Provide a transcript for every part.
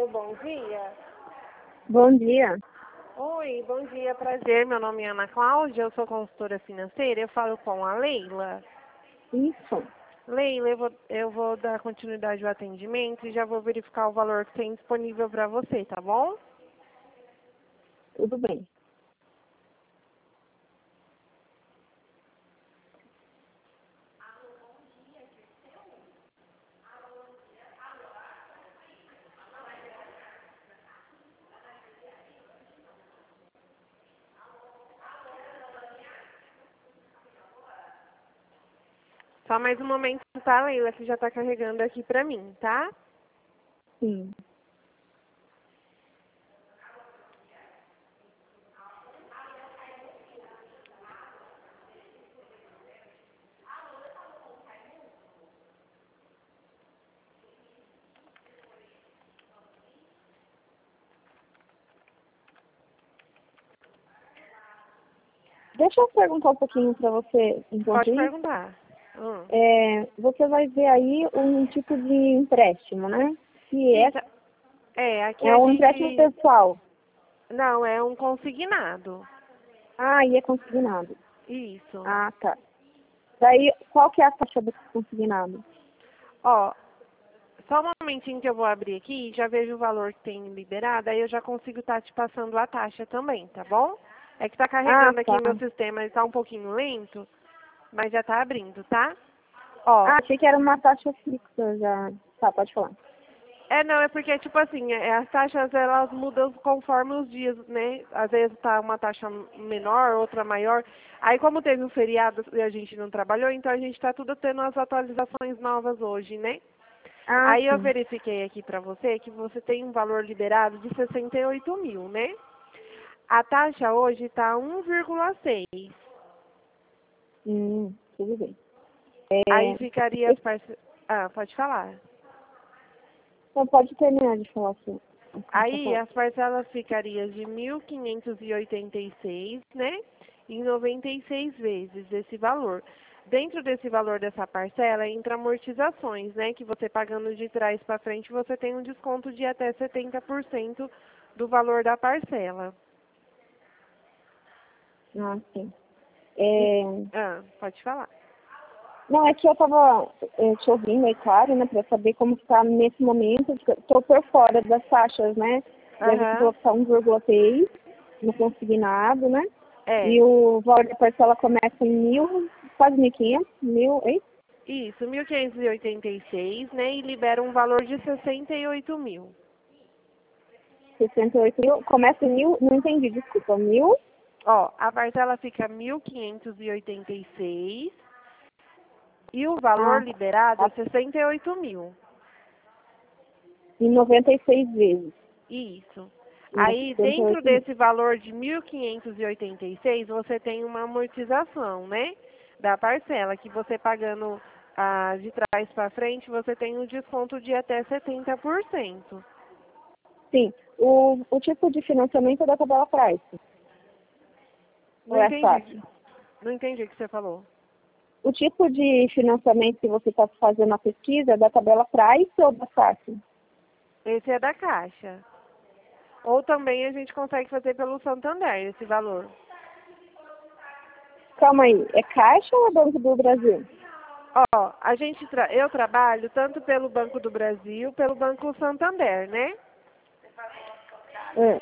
Alô, bom dia. Bom dia. Oi, bom dia, prazer. Meu nome é Ana Cláudia, eu sou consultora financeira. Eu falo com a Leila. Isso. Leila, eu vou dar continuidade ao atendimento e já vou verificar o valor que tem disponível para você, tá bom? Tudo bem. Só mais um momento, tá, Leila, que já tá carregando aqui pra mim, tá? Sim. Deixa eu perguntar um pouquinho para você, enquanto Pode isso. perguntar. Você vai ver aí um tipo de empréstimo, né? Se Isso. Aqui é a um empréstimo gente... pessoal. Não, é um consignado. Ah, e é consignado. Isso. Ah, tá. Daí, qual que é a taxa do consignado? Ó, só um momentinho que eu vou abrir aqui, já vejo o valor que tem liberado, aí eu já consigo estar te passando a taxa também, tá bom? É que tá Ah, carregando aqui tá. meu sistema, ele tá um pouquinho lento, mas já tá abrindo, tá? Ó, Ah, achei que era uma taxa fixa já. Tá, pode falar. não, é porque, tipo assim, as taxas, elas mudam conforme os dias, né? Às vezes tá uma taxa menor, outra maior. Aí, como teve o feriado e a gente não trabalhou, então a gente tá tudo tendo as atualizações novas hoje, né? Ah, Aí eu sim. verifiquei aqui pra você que você tem um valor liberado de 68 mil, né? A taxa hoje tá 1,6. Tudo bem. Aí ficaria as Esse- parcelas... Ah, pode falar. Então, pode terminar de falar assim. Tá Aí falando. as parcelas ficariam de 1.586, né? Em 96 vezes esse valor. Dentro desse valor dessa parcela entra amortizações, né? Que você pagando de trás para frente, você tem um desconto de até 70% do valor da parcela. Ah, sim. E- É, Pode falar. Não, é que eu estava te ouvindo, é claro, né, para saber como está nesse momento. Estou por fora das taxas, né? Daí você Aham. falou que está 1,6 no consignado, né? É. E o valor da parcela começa em 1.000, quase 1.500, 1.000, hein? Isso, 1.586, né? E libera um valor de 68 mil. 68 mil, começa em 1.000, não entendi, desculpa, 1.000 Ó, a parcela fica 1.586 e o valor ah, liberado é tá, 68 mil. em 96 vezes, Isso. em Aí, dentro 68 mil. desse valor de 1.586, você tem uma amortização, né? Da parcela, que você pagando de trás para frente, você tem um desconto de até 70%. Sim, o tipo de financiamento é da tabela Price, Não ou é entendi. fácil? Não entendi o que você falou. O tipo de financiamento que você está fazendo a pesquisa é da tabela Price ou da FAC? Esse é da Caixa. Ou também a gente consegue fazer pelo Santander, esse valor. Calma aí, é Caixa ou é Banco do Brasil? Ó, eu trabalho tanto pelo Banco do Brasil, pelo Banco Santander, né? É.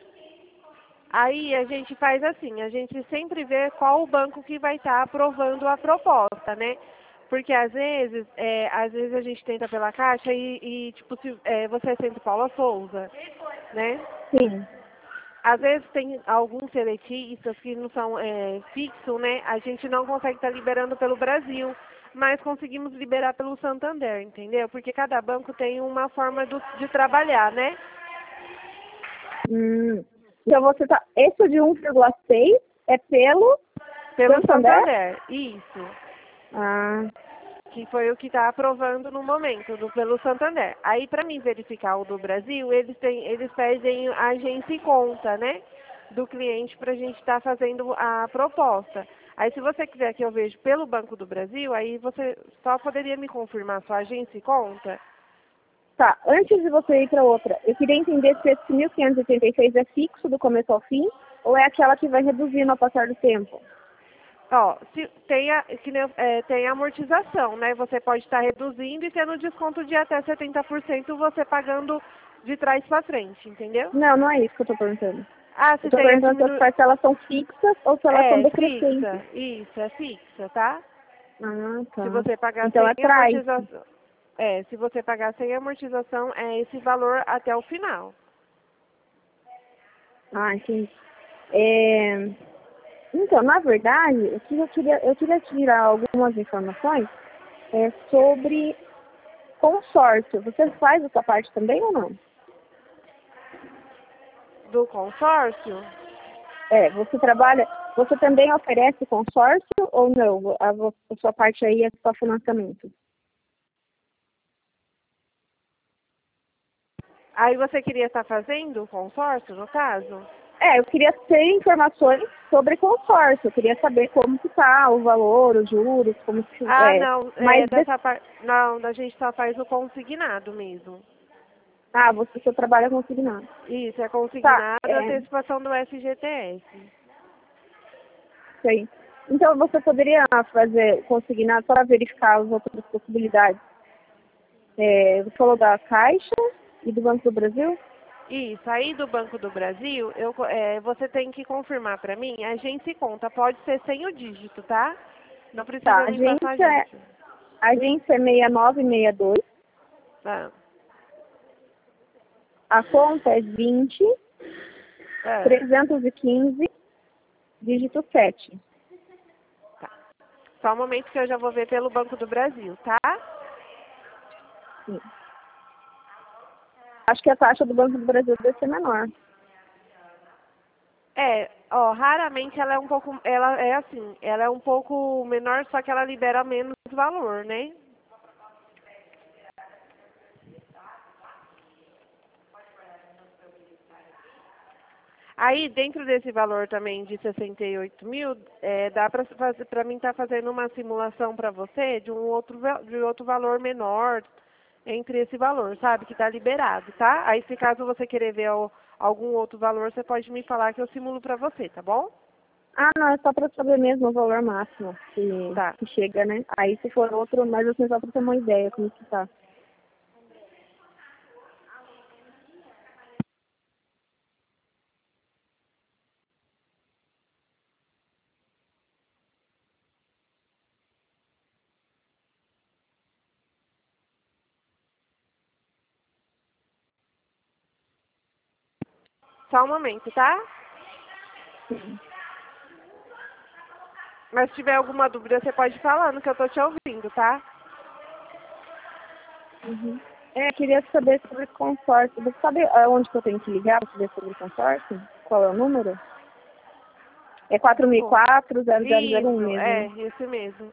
Aí a gente faz assim, a gente sempre vê qual o banco que vai estar aprovando a proposta, né? Porque às vezes a gente tenta pela Caixa tipo, você é Centro Paula Souza, né? Sim, Às vezes tem alguns seletistas que não são fixos, né? A gente não consegue estar liberando pelo Brasil, mas conseguimos liberar pelo Santander, entendeu? Porque cada banco tem uma forma de trabalhar, né? Então você tá. Esse de 1,6 é pelo Pelo Santander? Santander, isso. Ah, Que foi o que está aprovando no momento, pelo Santander. Aí, para mim verificar o do Brasil, eles pedem a agência e conta, né? Do cliente para a gente estar fazendo a proposta. Aí, se você quiser que eu veja pelo Banco do Brasil, aí você só poderia me confirmar sua agência e conta? Tá, antes de você ir para outra, eu queria entender se esse 1.586 é fixo do começo ao fim ou é aquela que vai reduzindo ao passar do tempo. Ó, se tem tem a amortização, né? Você pode estar reduzindo e tendo desconto de até 70% você pagando de trás para frente, entendeu? Não, não é isso que eu estou perguntando. Ah, Eu se estou tem a perguntando se as parcelas são fixas ou se elas são decrescentes. fixa, isso, é fixa, tá? Ah, tá. Se você pagar Então sem é pra isso. amortização, se você pagar sem amortização, é esse valor até o final. Ah, entendi. É... Então, na verdade, eu queria tirar algumas informações sobre consórcio. Você faz essa parte também ou não? Do consórcio? Você também oferece consórcio ou não? A sua parte aí é só financiamento? Aí você queria estar fazendo o consórcio, no caso? Eu queria ter informações sobre consórcio. Eu queria saber como que tá o valor, os juros, como que Ah, não, Mas não, a gente só faz o consignado mesmo. você só trabalha consignado. Isso, é Tá, consignado a antecipação do FGTS. sei. Então você poderia fazer consignado só para verificar as outras possibilidades. Você falou da Caixa e do Banco do Brasil? Isso, aí do Banco do Brasil, você tem que confirmar para mim, a gente conta, pode ser sem o dígito, tá? Não Tá, precisa me passar dígito. a agência é 6962, Tá. a conta é 20 É, 315, dígito 7. tá. Só um momento que eu já vou ver pelo Banco do Brasil, tá? Sim. Acho que a taxa do Banco do Brasil deve ser menor. Raramente ela é assim, ela é um pouco menor, só que ela libera menos valor, né? Aí, dentro desse valor também de 68 mil, dá para mim estar fazendo uma simulação para você de de outro valor menor entre esse valor, sabe? Que está liberado, tá? Aí, se caso você querer ver algum outro valor, você pode me falar que eu simulo para você, tá bom? Ah, não, é só para saber mesmo o valor máximo Tá. que chega, né? Aí se for outro, mas assim, só para ter uma ideia como que tá. Só um momento, tá? Mas se tiver alguma dúvida, você pode ir falando que eu tô te ouvindo, tá? Uhum. Queria saber sobre consórcio. Você sabe aonde que eu tenho que ligar para saber sobre consórcio? Qual é o número? É Bom, 4004-0001 isso, mesmo, né? esse mesmo.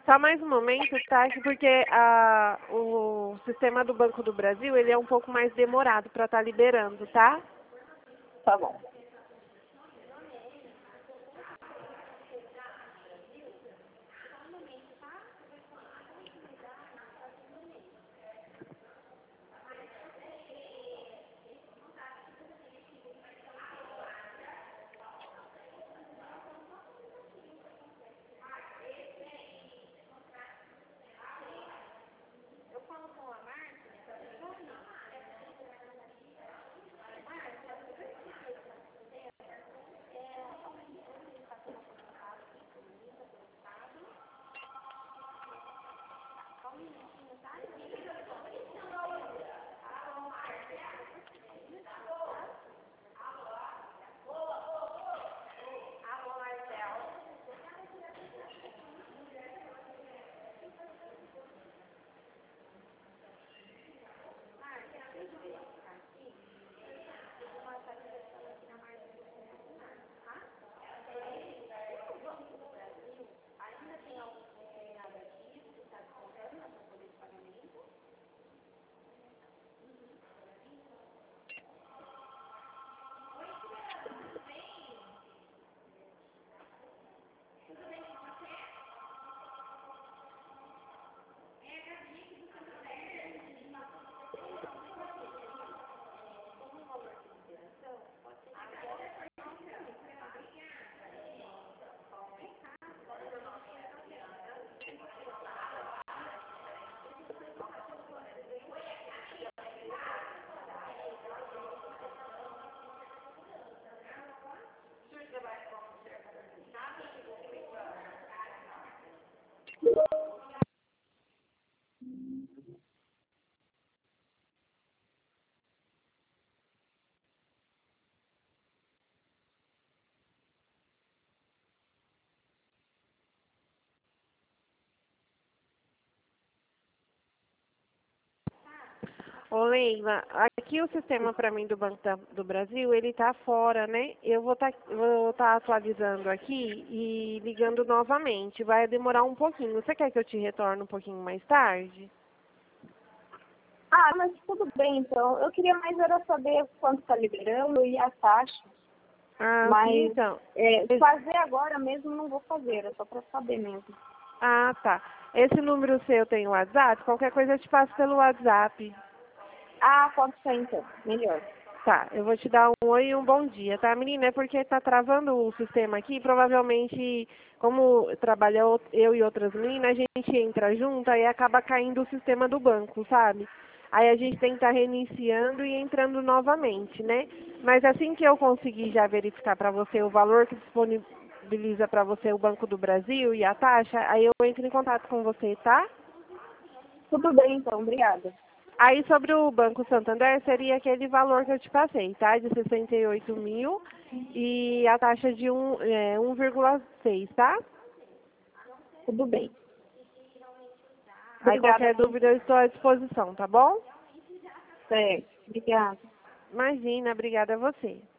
Só mais um momento, tá? Porque o sistema do Banco do Brasil, ele é um pouco mais demorado para estar liberando, tá? Tá bom. Ô, Leila, aqui o sistema para mim do Banco do Brasil, ele tá fora, né? Eu vou tá atualizando aqui e ligando novamente. Vai demorar um pouquinho. Você quer que eu te retorne um pouquinho mais tarde? Ah, mas tudo bem, então. Eu queria mais era saber quanto está liberando e a taxa. Ah, Mas sim, então. fazer agora mesmo não vou fazer, é só para saber mesmo. Ah, tá. Esse número seu tem WhatsApp? Qualquer coisa eu te passo pelo WhatsApp. Ah, pode ser então. Melhor. Tá, eu vou te dar um oi e um bom dia, tá, menina? É porque tá travando o sistema aqui, provavelmente, como trabalha eu e outras meninas, a gente entra junto e acaba caindo o sistema do banco, sabe? Aí a gente tem que estar reiniciando e entrando novamente, né? Mas assim que eu conseguir já verificar para você o valor que disponibiliza para você o Banco do Brasil e a taxa, aí eu entro em contato com você, tá? Tudo bem, então. Obrigada. Aí sobre o Banco Santander seria aquele valor que eu te passei, tá? De 68 mil e a taxa de 1,6, tá? Tudo bem. Aí Obrigada. qualquer dúvida eu estou à disposição, tá bom? Certo. Obrigada. Imagina, obrigada a você.